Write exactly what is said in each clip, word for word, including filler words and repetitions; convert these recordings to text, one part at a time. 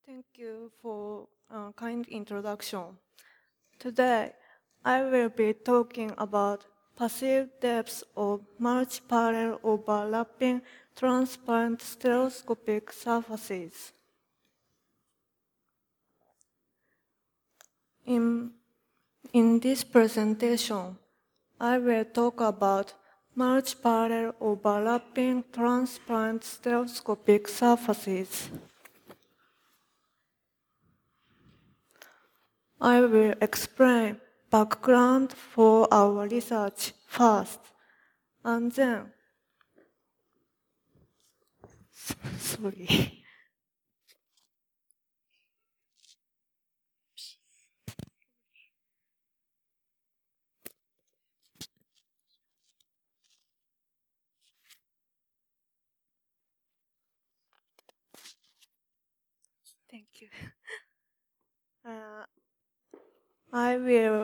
Thank you for a kind introduction. Today, I will be talking about passive depths of multi-parallel overlapping transparent stereoscopic surfaces. In, in this presentation, I will talk about multi-parallel overlapping transparent stereoscopic surfaces. I will explain background for our research first, and then, sorry. Thank you. Uh, I will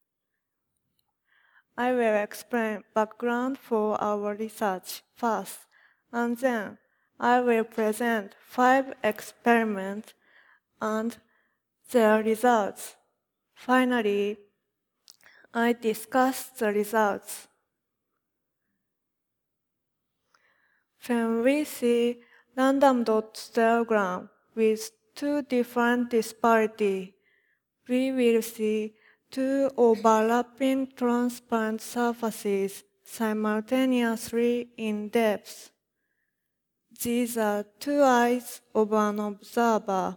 I will explain background for our research first, and then I will present five experiments and their results. Finally, I discuss the results. When we see random dot diagram with two different disparity, we will see two overlapping transparent surfaces simultaneously in depth. These are two eyes of an observer.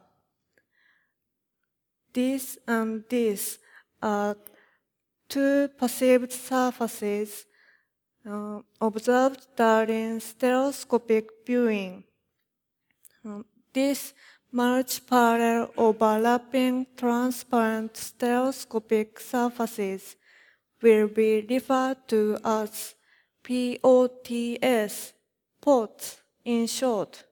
This and this are two perceived surfaces uh, observed during stereoscopic viewing. Um, this multi-parallel overlapping transparent stereoscopic surfaces will be referred to as P O T S, POTS in short.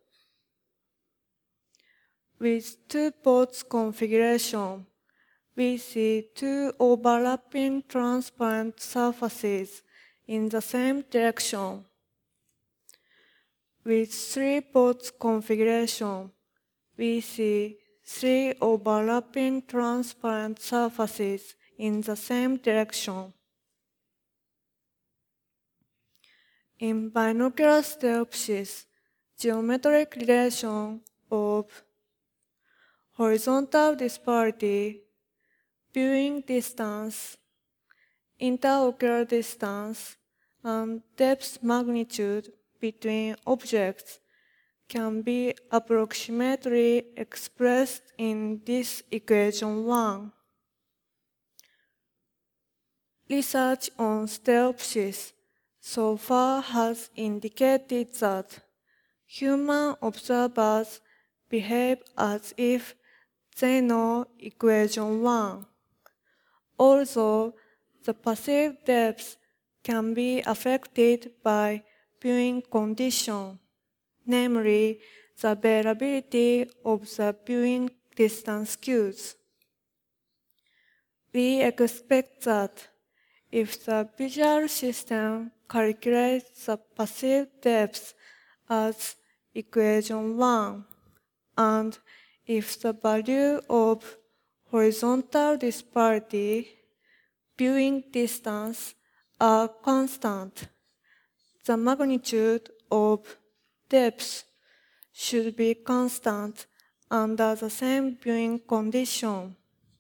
With two POTS configuration, we see two overlapping transparent surfaces in the same direction. With three POTS configuration, we see three overlapping transparent surfaces in the same direction. In binocular stereopsis, geometric relation of horizontal disparity, viewing distance, interocular distance, and depth magnitude between objects can be approximately expressed in this equation one. Research on stereopsis so far has indicated that human observers behave as if they know equation one, although the perceived depth can be affected by viewing condition, namely the availability of the viewing distance cues. We expect that if the visual system calculates the perceived depth as equation one, and if the value of horizontal disparity, viewing distance are constant, the magnitude of depth should be constant under the same viewing condition.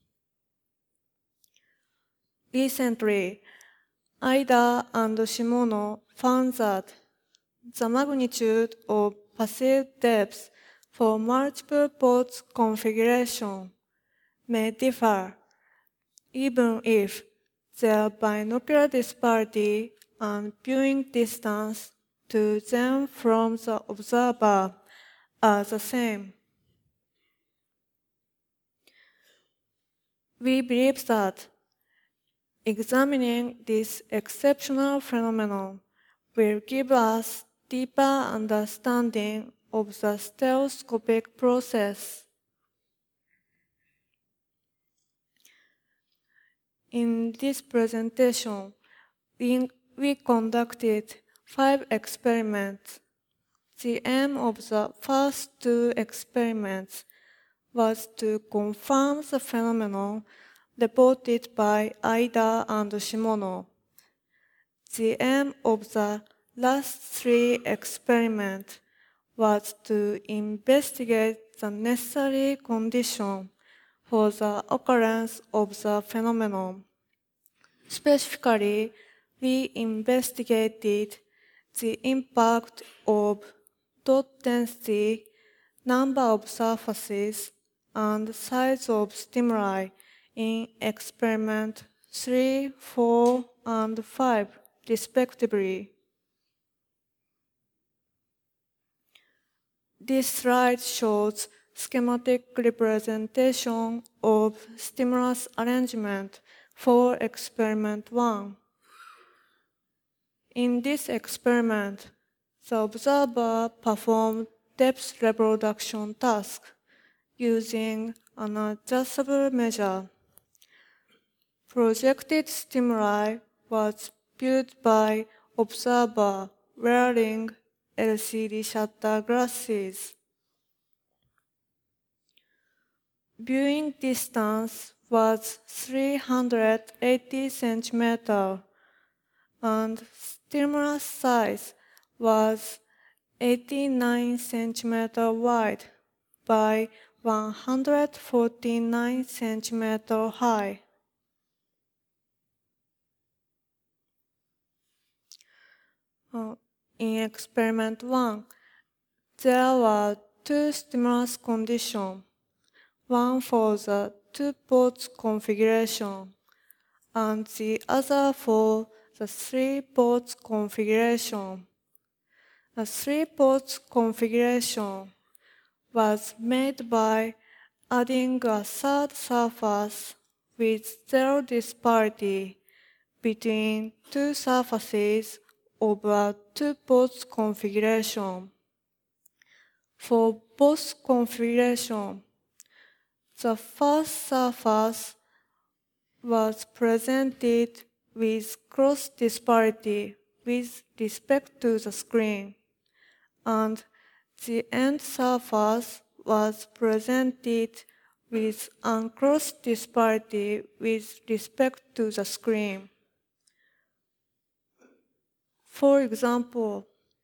Recently, Aida and Shimono found that the magnitude of perceived depth for multiple POTS configuration may differ, even if their binocular disparity and viewing distance to them from the observer are the same. We believe that examining this exceptional phenomenon will give us deeper understanding of the stereoscopic process. In this presentation, we, we conducted five experiments. The aim of the first two experiments was to confirm the phenomenon reported by Aida and Shimono. The aim of the last three experiments was to investigate the necessary condition for the occurrence of the phenomenon. Specifically, we investigated the impact of dot density, number of surfaces, and size of stimuli in experiment three, four, and five, respectively. This slide shows schematic representation of stimulus arrangement for experiment one. In this experiment, the observer performed depth reproduction task using an adjustable measure. Projected stimuli was viewed by observer wearing L C D shutter glasses. Viewing distance was three hundred eighty centimeters and stimulus size was eighty-nine centimeters wide by one hundred forty-nine centimeters high. Uh, in experiment one, there were two stimulus conditions, one for the two ports configuration and the other for the three ports configuration. The three ports configuration was made by adding a third surface with zero disparity between two surfaces of a two ports configuration. For both configurations, the first surface was presented with cross disparity with respect to the screen, and the end surface was presented with uncrossed disparity with respect to the screen. For example,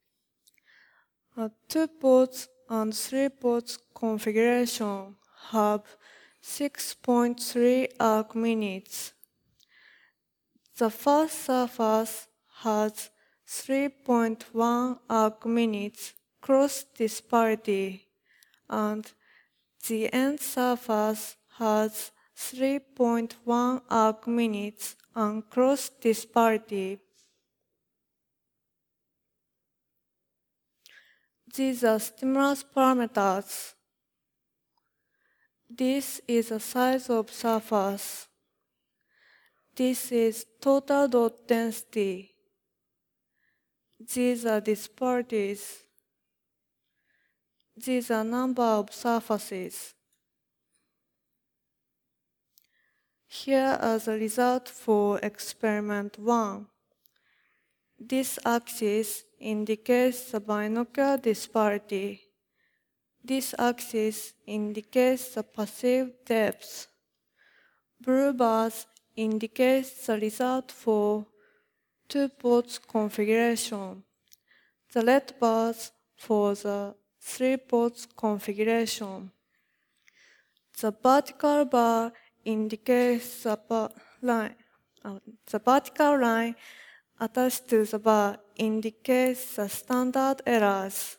a two ports and three ports configuration have six point three arc minutes. The first surface has three point one arc minutes cross disparity, and the end surface has three point one arc minutes uncross disparity. These are stimulus parameters. This is the size of surface. This is total dot density. These are disparities. These are number of surfaces. Here are the results for experiment one. This axis indicates the binocular disparity. This axis indicates the passive depth. Blue bars indicates the result for two ports configuration. The red bars for the three ports configuration. The vertical bar indicates the bar line. Uh, the vertical line attached to the bar indicates the standard errors.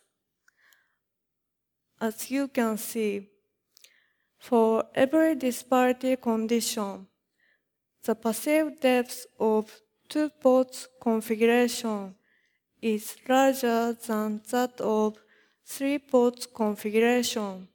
As you can see, for every disparity condition, the passive depth of two ports configuration is larger than that of three ports configuration.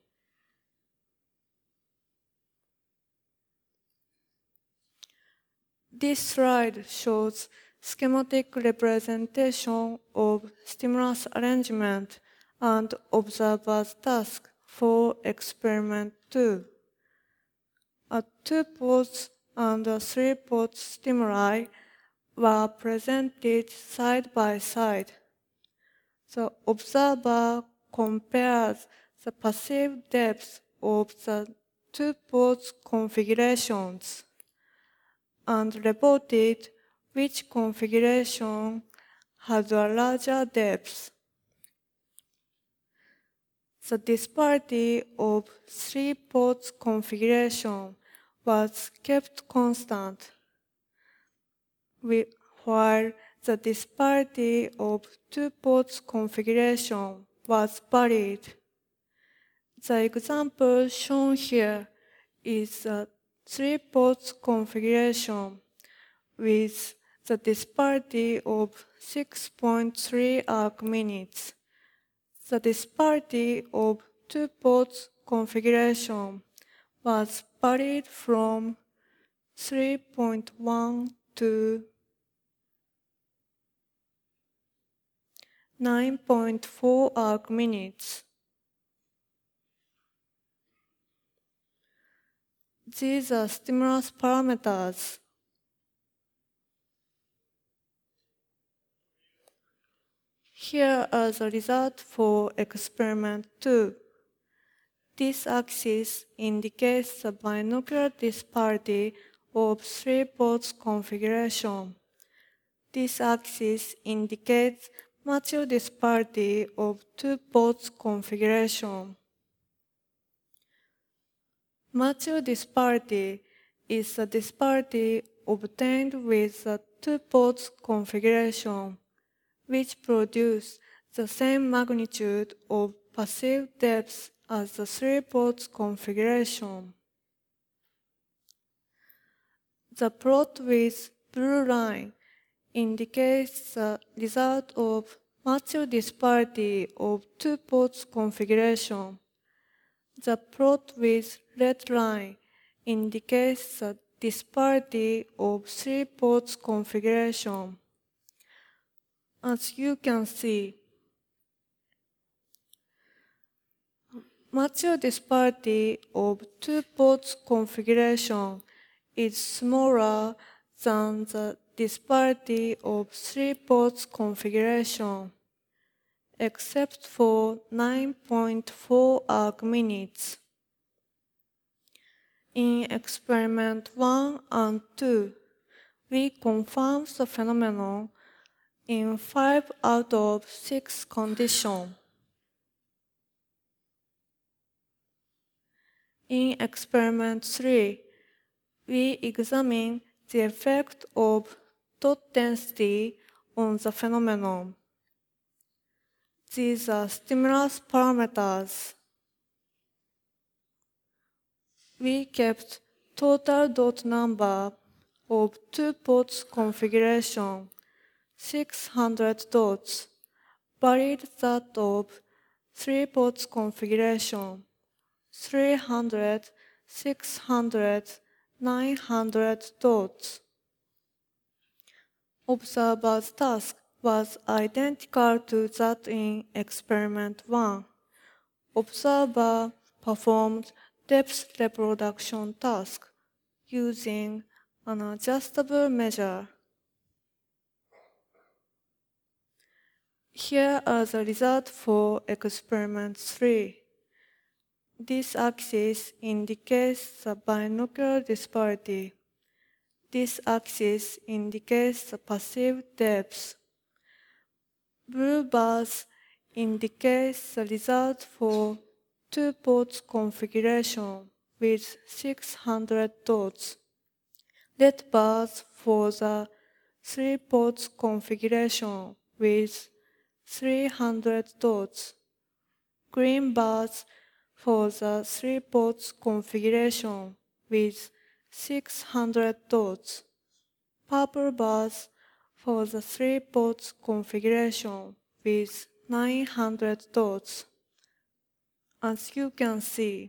This slide shows schematic representation of stimulus arrangement and observer's task for experiment two. A two ports and a three ports stimuli were presented side by side. The observer compares the passive depth of the two port configurations and reported which configuration had a larger depth. The disparity of three ports configuration was kept constant, while the disparity of two ports configuration was varied. The example shown here is a three ports configuration with the disparity of six point three arc minutes. The disparity of two ports configuration was varied from three point one to nine point four arc minutes. These are stimulus parameters. Here are the results for experiment two. This axis indicates the binocular disparity of three ports configuration. This axis indicates mature disparity of two ports configuration. Mature disparity is the disparity obtained with the two ports configuration, which produce the same magnitude of passive depth as the three ports configuration. The plot with blue line indicates the result of mature disparity of two ports configuration. The plot with red line indicates the disparity of three ports configuration. As you can see, mature disparity of two ports configuration is smaller than the disparity of three ports configuration, except for nine point four arc minutes. In experiment one and two, we confirmed the phenomenon in five out of six conditions. In experiment three, we examined the effect of dot density on the phenomenon. These are stimulus parameters. We kept total dot number of two ports configuration, six hundred dots, varied that of three ports configuration, three hundred, six hundred, nine hundred dots. Observer's task was identical to that in experiment one. Observer performed depth reproduction task using an adjustable measure. Here are the results for experiment three. This axis indicates the binocular disparity. This axis indicates the passive depth. Blue bars indicates the result for two ports configuration with six hundred dots. Red bars for the three ports configuration with three hundred dots. Green bars for the three ports configuration with six hundred dots. Purple bars for the three ports configuration with nine hundred dots. As you can see,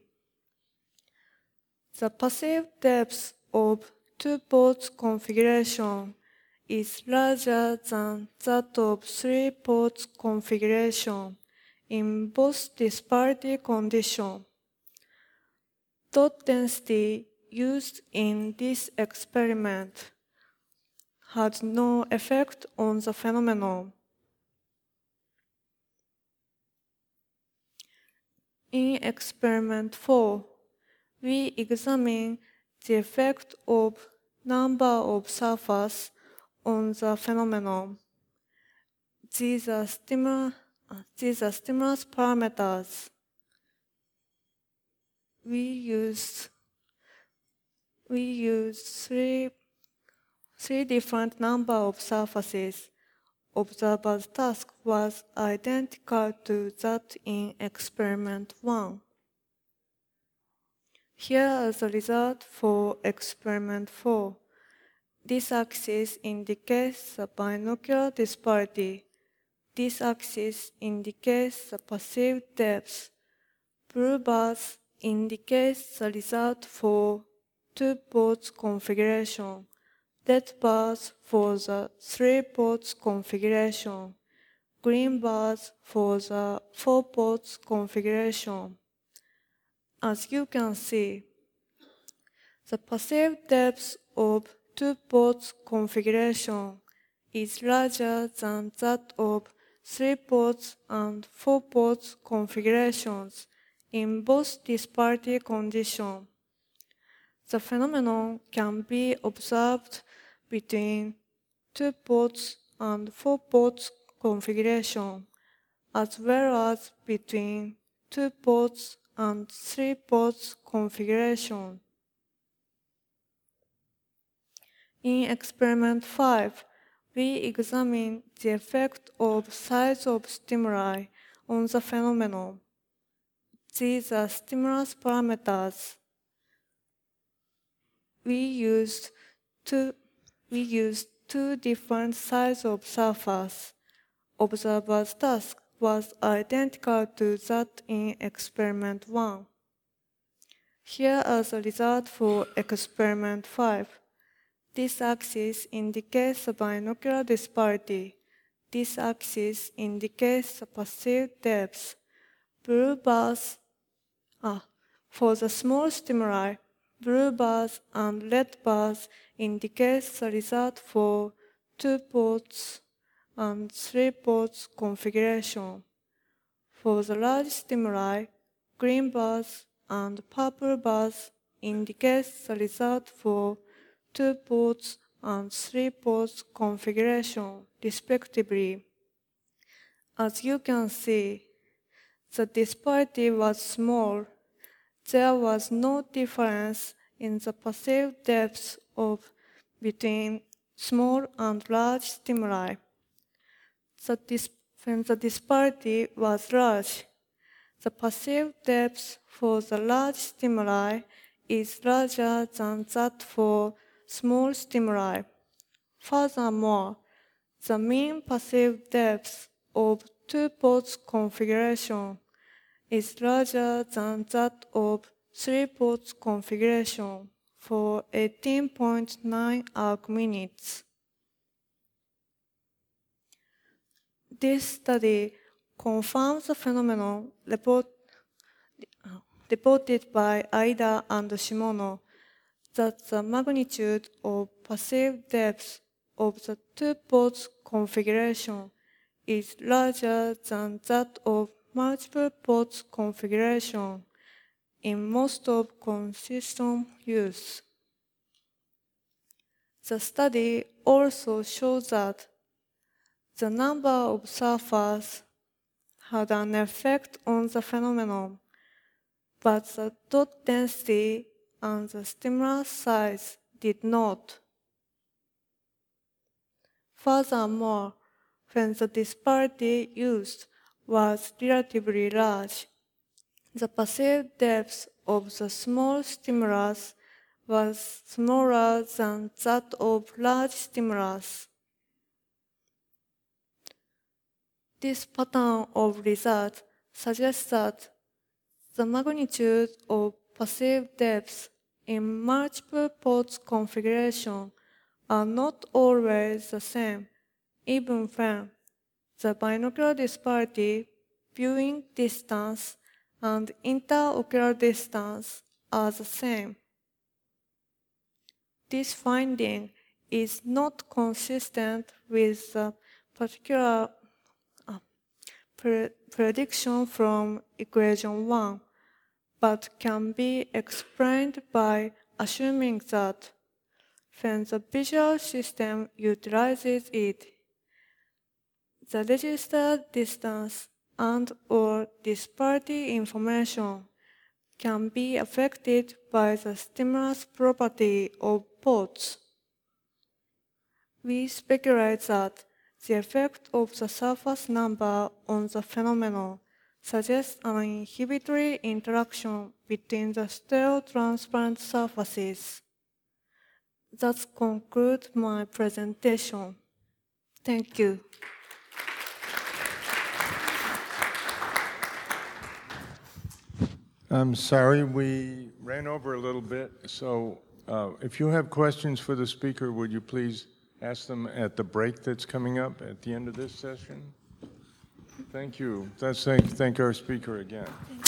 the passive depth of two ports configuration is larger than that of three ports configuration in both disparity conditions. Dot density used in this experiment had no effect on the phenomenon. In experiment four, we examine the effect of number of surfaces on the phenomenon. These are, stimul these are stimulus parameters. We use, we use three, three different number of surfaces. Observer's task was identical to that in experiment one. Here are the results for experiment four. This axis indicates the binocular disparity. This axis indicates the perceived depth. Blue bars indicates the result for two ports configuration. Red bars for the three ports configuration. Green bars for the four ports configuration. As you can see, the perceived depth of two ports configuration is larger than that of three ports and four ports configurations in both disparity conditions. The phenomenon can be observed between two ports and four ports configuration, as well as between two ports and three ports configuration. In experiment five, we examine the effect of size of stimuli on the phenomenon. These are stimulus parameters. We used two, we used two different sizes of surface. Observer's task was identical to that in experiment one. Here are the results for experiment five. This axis indicates the binocular disparity. This axis indicates the perceived depth. Blue bars ah, for the small stimuli, blue bars and red bars indicate the result for two ports and three ports configuration. For the large stimuli, green bars and purple bars indicate the result for two ports and three ports configuration, respectively. As you can see, the disparity was small. There was no difference in the perceived depth of between small and large stimuli. The dis when the disparity was large, the perceived depth for the large stimuli is larger than that for small stimuli. Furthermore, the mean perceived depth of two ports configuration is larger than that of three ports configuration for eighteen point nine arc minutes. This study confirms the phenomenon report, reported by Aida and Shimono that the magnitude of perceived depth of the two ports configuration is larger than that of multiple ports configuration in most of consistent use. The study also shows that the number of surfaces had an effect on the phenomenon, but the dot density and the stimulus size did not. Furthermore, when the disparity used was relatively large, the perceived depth of the small stimulus was smaller than that of large stimulus. This pattern of result suggests that the magnitude of perceived depth in multiple ports configuration are not always the same, even when the binocular disparity, viewing distance, and interocular distance are the same. This finding is not consistent with the particular pre- prediction from equation one, but can be explained by assuming that when the visual system utilizes it, the registered distance and or disparity information can be affected by the stimulus property of ports. We speculate that the effect of the surface number on the phenomenon suggests an inhibitory interaction between the stereo-transparent surfaces. That concludes my presentation. Thank you. I'm sorry, we ran over a little bit, so uh, if you have questions for the speaker, would you please ask them at the break that's coming up at the end of this session? Thank you. Let's thank, thank our speaker again.